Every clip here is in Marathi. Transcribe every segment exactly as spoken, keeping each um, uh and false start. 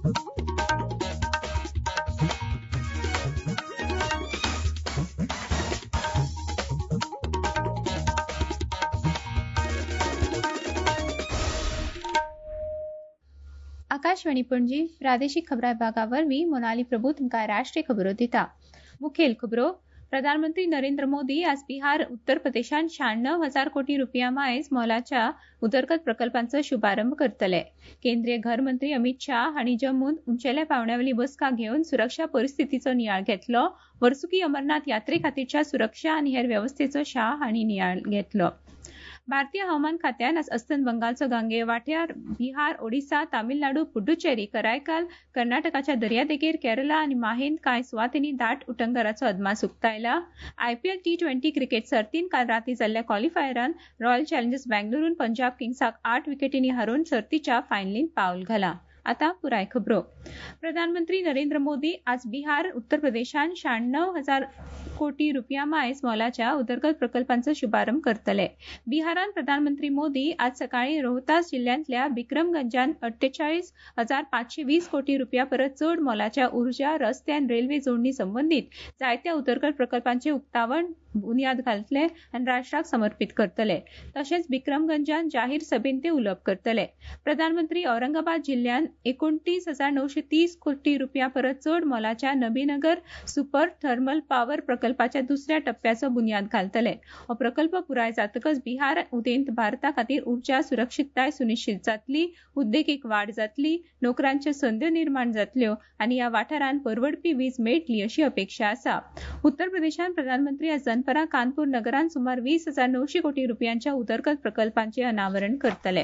आकाशवाणी पणजी प्रादेशिक खबरां विभागावर मी मोनाली प्रभू तुमकां राष्ट्रीय खबरो दिता। मुखेल खबरो प्रधानमंत्री नरेंद्र मोदी आज बिहार उत्तर प्रदेशात शहाण्णव हजार कोटी रुपया मायज मोलाच्या उदरगत प्रकल्पांचो शुभारंभ करतले। केंद्रीय घर मंत्री अमित शाह हांणी जम्मूत उंचेल्या पावंड्यावयली बसका घेवन सुरक्षा परिस्थितीचो नियाळ घेतलो। वर्सुकी अमरनाथ यात्रे खातीरच्या सुरक्षा आनी हेर व्यवस्थेचो शाह हांणी नियाळ घेतलो। भारतीय हवामान खात्यान आज अस्तंत बंगालचो गांगे वाठार बिहार, ओडिशा, तामिळनाडू, पुडुचेरी, करायकाल, कर्नाटकाच्या दर्यादेगेर, केरला आनी माहेंत कांय सुवातींनी दाट उटंगराचो अदमास उक्तायला। आयपीएल टी ट्वेंटी क्रिकेट सर्तीत काल राती जाल्ल्या क्वॉलिफायरान रॉयल चॅलेंजर्स बंगळुरून पंजाब किंग्साक आठ विकेटींनी हारोवन सर्तीच्या फायनलीत पावल घाला। आता पुराय खबरो प्रधानमंत्री नरेंद्र मोदी आज बिहार, उत्तर प्रदेशात शहाण्णव हजार कोटी रुपया मायज मोलाच्या उदरगत प्रकल्पांचो शुभारंभ करतले। बिहारान प्रधानमंत्री मोदी आज सकाळी रोहतास जिल्ह्यातल्या बिक्रमगंजान अठ्ठेचाळीस हजार पाचशे वीस कोटी रुपया परस चड मोलाच्या उर्जा, रस्ते आनी रेल्वे जोडणी संबंधित जायत्या उदरगत प्रकल्पांचे उक्तावण बुन्याद घालतले आनी राष्ट्राक समर्पित करतले। तशेंच बिक्रमगंजान जाहीर सभेत ते उलोवप करतले। प्रधानमंत्री औरंगाबाद जिल्ह्यात एकोणतीस हजार नऊशे तीस कोटी रुपया परस चड मोलाच्या नबीनगर सुपर थर्मल पॉवर प्रकल्पाच्या दुसऱ्या टप्प्याचो बुन्याद घालतले। हो प्रकल्प पुराय जातकच बिहार उदेंत भारता खातीर उर्जा सुरक्षीतताय सुनिश्चित जातली, उद्देगीक वाड जातली, नोकऱ्यांच्यो संद्यो निर्माण जातल्यो आनी ह्या वाठारांत परवडपी वीज मेळटली अशी अपेक्षा आसा। उत्तर प्रदेशात प्रधानमंत्री आज दनपारा कानपूर नगरात सुमार वीस हजार नऊशे कोटी रुपयांच्या उदरगत प्रकल्पांचे अनावरण करतले।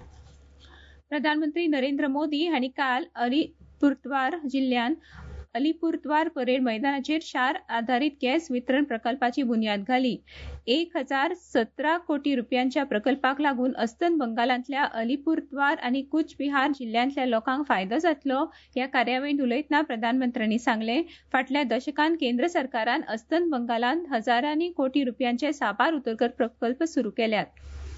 प्रधानमंत्री नरेंद्र मोदी हांणी काल अलीपुरद्वार जिल्ह्यात अलीपुरद्वार परेड मैदानाचेर शार आधारित गॅस वितरण प्रकल्पाची बुन्याद घाली। एक हजार सतरा कोटी रुपयांच्या प्रकल्पाक लागून अस्तंत बंगालांतल्या अलीपुरद्वार आनी कूच बिहार जिल्ह्यांतल्या लोकांक फायदो जातलो। ह्या कार्यावळीत उलयतना प्रधानमंत्र्यांनी सांगले, फाटल्या दशकांत केंद्र सरकारान अस्तंत बंगालांत हजारांनी कोटी रुपयांचे साबार उदरगत प्रकल्प सुरू केल्यात।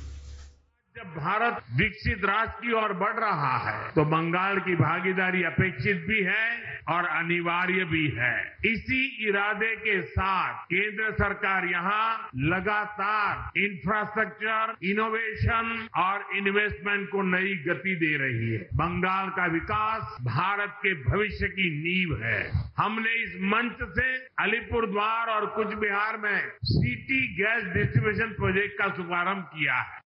जब भारत विकसित राष्ट्र की ओर बढ़ रहा है तो बंगाल की भागीदारी अपेक्षित भी है और अनिवार्य भी है। इसी इरादे के साथ केंद्र सरकार यहाँ लगातार इंफ्रास्ट्रक्चर, इनोवेशन और इन्वेस्टमेंट को नई गति दे रही है। बंगाल का विकास भारत के भविष्य की नींव है। हमने इस मंच से अलीपुरद्वार और कूच बिहार में सिटी गैस डिस्ट्रीब्यूशन प्रोजेक्ट का शुभारंभ किया है।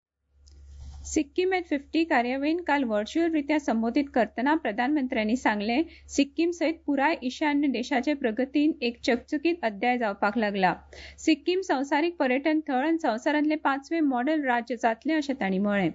सिक्कीम एट फिफ्टी कार्यावळीत काल व्हर्च्युअल रित्या संबोधित करतना प्रधानमंत्र्यांनी सांगले, सिक्कीम सयत पुराय ईशान्य देशाचे प्रगतीत एक चकचकीत अध्याय जावपाक लागला। सिक्कीम संवसारीक पर्यटन थळ आनी संवसारांतले पांचवे मॉडेल राज्य जातले अशें तांणी म्हळें।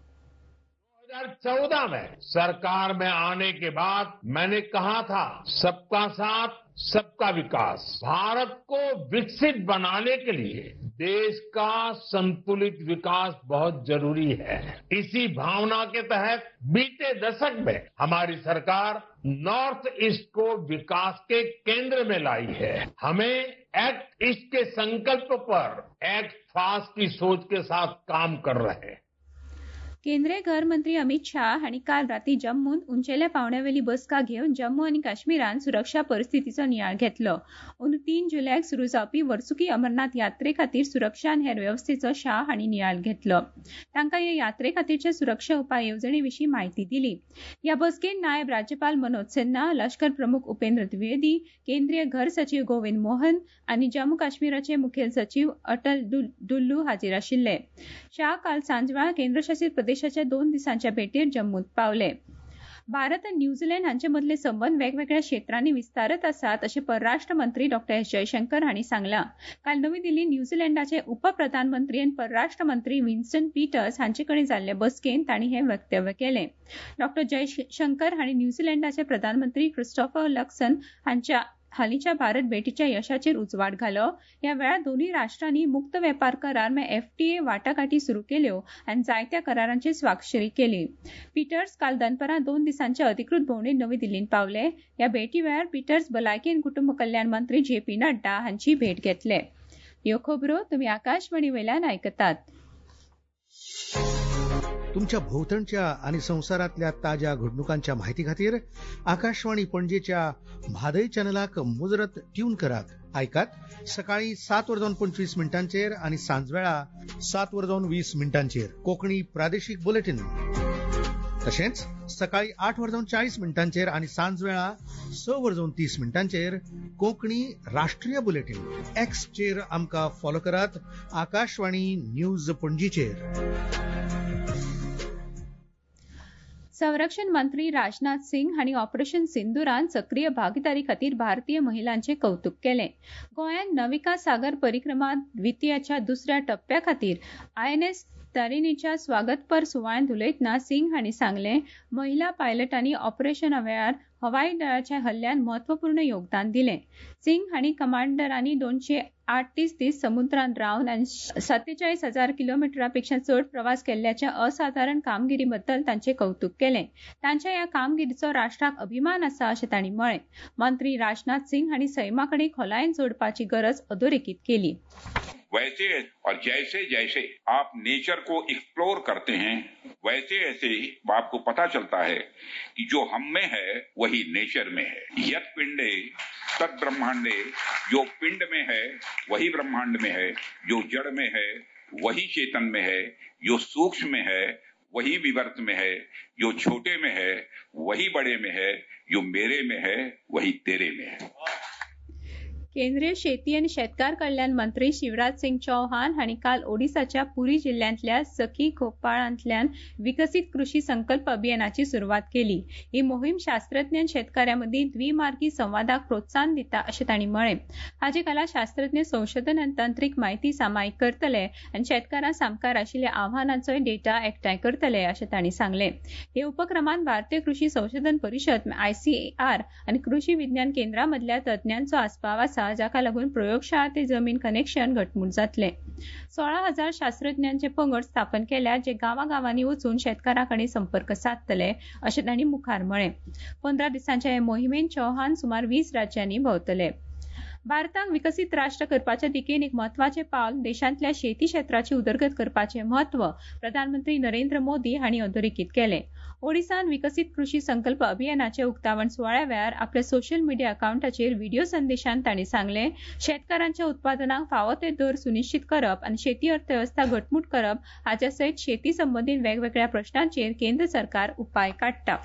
दो हज़ार चौदह में सरकार में आने के बाद मैंने कहा था, सबका साथ सबका विकास। भारत को विकसित बनाने के लिए देश का संतुलित विकास बहुत जरूरी है। इसी भावना के तहत बीते दशक में हमारी सरकार नॉर्थ ईस्ट को विकास के केंद्र में लाई है। हमें एक्ट ईस्ट के संकल्प पर एक्ट फास्ट की सोच के साथ काम कर रहे हैं। केंद्रीय घर मंत्री अमित शाह हांणी काल राती जम्मूत उंचेल्या पावंड्यावयली बसका घेवन जम्मू आनी काश्मीरात सुरक्षा परिस्थितीचो नियाळ घेतलो। अंदू तीन जुलयाक सुरू जावपी वर्सुकी अमरनाथ यात्रे खातीर सुरक्षा आनी हेर व्यवस्थेचो शाह हांणी नियाळ घेतलो। तांकां ह्या यात्रे खातीरच्या सुरक्षा उपाय येवजणे विशीं म्हायती दिली। ह्या बसकेत नायब राज्यपाल मनोज सिन्हा, लश्कर प्रमुख उपेंद्र द्विवेदी, केंद्रीय घर सचिव गोविंद मोहन आनी जम्मू काश्मीराचे मुखेल सचिव अटल डुल्लू हाजीर आशिल्ले। शाह काल सांजवेळा केंद्रशासित प्रदेशाच्या दोन दिसांच्या भेटेर जम्मूत पावले। भारत आनी न्यूझीलंड हांचे मदले संबंद वेगवेगळ्या क्षेत्रांनी विस्तारत आसात अशें परराष्ट्र मंत्री डॉ एस जयशंकर हांणी सांगलां। काल नवी दिल्लीत न्यूझीलंडाचे उपप्रधानमंत्री आनी परराष्ट्र मंत्री विन्स्टन पीटर्स हांचे कडेन जाल्ले बसकेत तांणी हे वक्तव्य केलें। डॉ जयशंकर हांणी न्यूझीलंडाचे प्रधानमंत्री क्रिस्टोफर लक्सन हांच्या हालींच्या भारत भेटीच्या यशाचेर उजवाड घालो। ह्या वेळार दोनूय राष्ट्रांनी मुक्त वेपार करार म्हळ्यार एफटीए वाटाघाटी सुरू केल्यो आनी जायत्या करारांचेर स्वाक्षरी केली। पीटर्स काल दनपारा दोन दिसांच्या अधिकृत भोंवडेर नवी दिल्लीत पावले। ह्या भेटी वेळार पीटर्स भलायकी आनी कुटुंब कल्याण मंत्री जे पी नड्डा हांची भेट घेतले। ह्यो खबरो तुमी आकाशवाणी वयल्यान आयकतात। तुमच्या भोवतणच्या आणि संसारातल्या ताज्या घडणुकांच्या माहिती खातीर आकाशवाणी पणजेच्या म्हादय चॅनलाक मुजरत ट्यून करात. ऐकात सकाळी सात वरजावन पंचवीस मिनिटांचेर आणि सांजवेळा सात वरजावन वीस मिनिटांचेर कोंकणी प्रादेशीक बुलेटिन. तशेंच सकाळी आठ वरजावन चाळीस मिनिटांचेर आणि सांजवेळा स वरजावन तीस मिनिटांचेर कोंकणी राष्ट्रीय बुलेटिन. एक्स चेर आमकां फॉलो करात. आकाशवाणी न्यूज पणजीचेर. संरक्षण मंत्री राजनाथ सिंग हांणी ऑपरेशन सिंदुरान सक्रीय भागीदारी खातीर भारतीय महिलांचे कौतुक केले. गोंयांत नविका सागर परिक्रमा द्वितीयाच्या दुसऱ्या टप्प्या खातीर आयएनएस तारिणीच्या स्वागतपर सुवाळ्यांत उलयतना सिंग हांणी सांगलें, महिला पायलटांनी ऑपरेशना वेळार हवाई दळाच्या हल्ल्यात म्हत्वपूर्ण योगदान दिलें. सिंग हांणी कमांडरांनी दोनशे आठतीस दीस समुद्रांत रावन आनी सत्तेचाळीस हजार किलोमिटरांपेक्षा चड प्रवास केल्ल्याच्या असाधारण कामगिरी बद्दल तांचे कौतुक केलें. तांच्या ह्या कामगिरीचो राष्ट्राक अभिमान आसा अशें तांणी म्हळें. मंत्री राजनाथ सिंग हांणी सैमाकडे खोलायेन जोडपाची गरज अधोरेखित केली. वैसे और जैसे जैसे आप नेचर को एक्सप्लोर करते हैं वैसे ऐसे आपको पता चलता है कि जो हम में है वही नेचर में है. यत पिंडे तत् ब्रह्मांडे, जो पिंड में है वही ब्रह्मांड में है, जो जड़ में है वही चेतन में है, जो सूक्ष्म में है वही विवर्त में है, जो छोटे में है वही बड़े में है, जो मेरे में है वही तेरे में है. केंद्रीय शेती आणि शेतकार कल्याण मंत्री शिवराज सिंग चौहान हांणी काल ओडिसाच्या पुरी जिल्ह्यांतल्या सखी खोपाळांतल्यान विकसित कृषी संकल्प अभियानाची सुरवात केली. ही मोहीम शास्त्रज्ञ शेतकऱ्यांमदीं द्विमार्गी संवादाक प्रोत्साहन दिता अशें तांणी म्हळें. हाचे खाला शास्त्रज्ञ संशोधन आनी तांत्रीक म्हायती सामायिक करतले आनी शेतकारां सामकार आशिल्ल्या आव्हानांचोय डेटा एकठांय करतले अशें तांणी सांगलें. हे उपक्रमांत भारतीय कृषी संशोधन परिशद आयसीएआर आनी कृषी विज्ञान केंद्रा मदल्या तज्ञांचो आस्पाव आसा, जाका लागून प्रयोगशाळा ते जमीन कनेक्शन घटमूट जातले. सोळा हजार शास्त्रज्ञांचे पंगड स्थापन केल्यात, जे गांवागांवांनी वचून शेतकारांकडेन संपर्क साधतले अशें तांणी मुखार म्हळें. पंदरा दिसांच्या हे मोहिमेंत चौहान सुमार वीस राज्यांनी भोंवतले. भारताक विकसीत राष्ट्र करपाच्या दिकेन एक म्हत्वाचें पावल देशांतल्या शेती क्षेत्राची उदरगत करपाचें म्हत्व प्रधानमंत्री नरेंद्र मोदी हांणी अधोरेखित केलें. ओडिसान विकसीत कृषी संकल्प अभियानाचे उक्तावण सुवाळ्या वेळार आपल्या सोशल मिडिया अकाउंटाचेर व्हिडिओ संदेशांत तांणी सांगलें, शेतकारांच्या उत्पादनाक फावो ते दर सुनिश्चित करप आनी शेती अर्थवेवस्था घटमूट करप हाच्या सयत शेती संबंदीत वेगवेगळ्या प्रश्नांचेर केंद्र सरकार उपाय काडटा.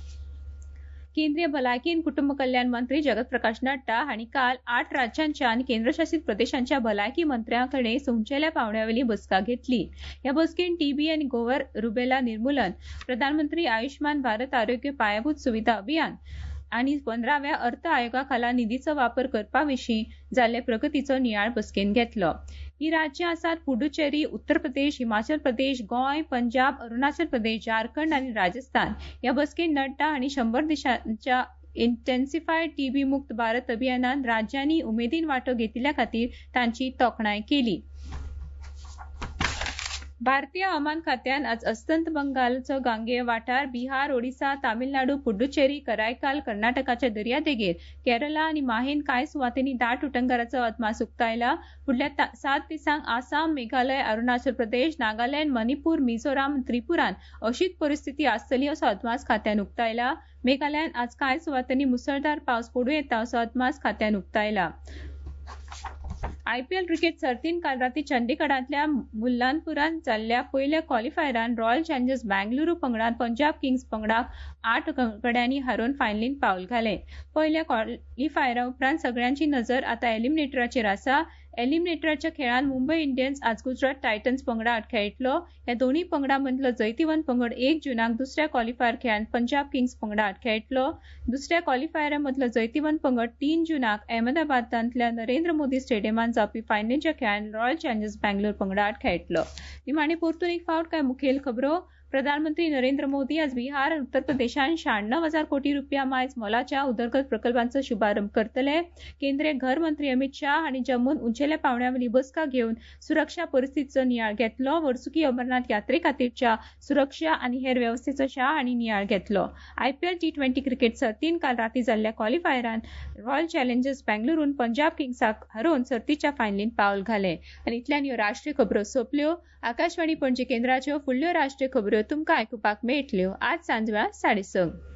केंद्रीय भलायकी आनी कुटुंब कल्याण मंत्री जगत प्रकाश नड्डा हांणी काल आठ राज्यांच्या आनी केंद्रशासीत प्रदेशांच्या भलायकी मंत्र्यांकडे सुंचेल्या पावंड्यावेली बसका घेतली. ह्या बसकेंत टीबी आनी गोवर रुबेला निर्मूलन, प्रधानमंत्री आयुष्मान भारत आरोग्य पायाभूत सुविधा अभियान आनी पंदराव्या अर्थ आयोगा खाला निधीचो वापर करपा विशीं जाल्ले प्रगतीचो नियाळ बसकेंत घेतलो. ही राज्यां आसात पुडुचेरी, उत्तर प्रदेश, हिमाचल प्रदेश, गोंय, पंजाब, अरुणाचल प्रदेश, झारखंड आनी राजस्थान. ह्या बसकेंत नड्डा हांणी शंभर दिसांच्या इंटेन्सिफायड टीबी मुक्त भारत अभियानात राज्यांनी उमेदीन वांटो घेतिल्ल्या खातीर तांची तोखणाय केली. भारतीय हवामान खात्यान आज अस्तंत बंगालचो गांगेय वाठार, बिहार, ओडिसा, तामिळनाडू, पुडुचेरी, करायकाल, कर्नाटकाच्या दर्यादेगेर, केरळा आनी माहेन कांय सुवातींनी दाट उटंगाराचो अदमास उक्तायला. फुडल्या सात दिसांक आसाम, मेघालय, अरुणाचल प्रदेश, नागालँड, मणिपूर, मिझोराम, त्रिपुरान अशीच परिस्थिती आसतली असो अदमास खात्यान उक्तायला. मेघालयांत आज कांय सुवातींनी मुसळधार पावस पडूं येता असो अदमास खात्यान उक्तायला. आयपीएल क्रिकेट सर्तीन काल राती चंडीगडांतल्या मुल्लानपुरांत जाल्ल्या पयल्या क्वॉलिफायरान रॉयल चॅलेंजर्स बँगलुरू पंगडान पंजाब किंग्स पंगडाक आठ गड्यांनी हारोवन फायनलींत पावल घालें. पयल्या क्वॉलिफायरा उपरांत सगळ्यांची नजर आतां एलिमिनेटराचेर आसा. एलिमिनेटराच्या खेळांत मुंबय इंडियन्स आज गुजरात टायटन्स पंगडा आड खेळटलो. ह्या दोनूय पंगडां मदलो जैतिवंत पंगड एक जुनाक दुसऱ्या क्वॉलिफायर खेळांत पंजाब किंग्स पंगडा आड खेळटलो. दुसऱ्या क्वॉलिफायरा मदलो जैतिवंत पंगड तीन जुनाक अहमदाबादांतल्या नरेंद्र मोदी स्टेडियमांत जावपी फायनलीच्या खेळांत रॉयल चॅलेंजर्स बँगलोर पंगडा आड खेळटलो. निमाणे परतून एक फावट काय मुखेल खबरो. प्रधानमंत्री नरेंद्र मोदी आज बिहार आनी उत्तर प्रदेशांत शहाण्णव हजार कोटी रुपया मायज मोलाच्या उदरगत प्रकल्पांचो शुभारंभ करतले. केंद्रीय घर मंत्री अमित शाह हांणी जम्मून उंचेल्या पावंड्यावेली बसका घेवन सुरक्षा परिस्थितीचो नियाळ घेतलो. वर्सुकी अमरनाथ यात्रे खातीरच्या सुरक्षा आनी हेर वेवस्थेचो शाह हांणी नियाळ घेतलो. आयपीएल टी ट्वेंटी क्रिकेट सर्तीन काल राती जाल्ल्या क्वॉलिफायरान रॉयल चॅलेंजर्स बँगलुरून पंजाब किंग्साक हारोवन सर्तीच्या फायनलींत पावल घालें. आनी इतल्यान ह्यो राष्ट्रीय खबरो सोंपल्यो. आकाशवाणी पणजी केंद्राच्यो फुडल्यो राष्ट्रीय खबरो तुमकां आयकुपाक मेळटल्यो आज सांजवेळा साडे संक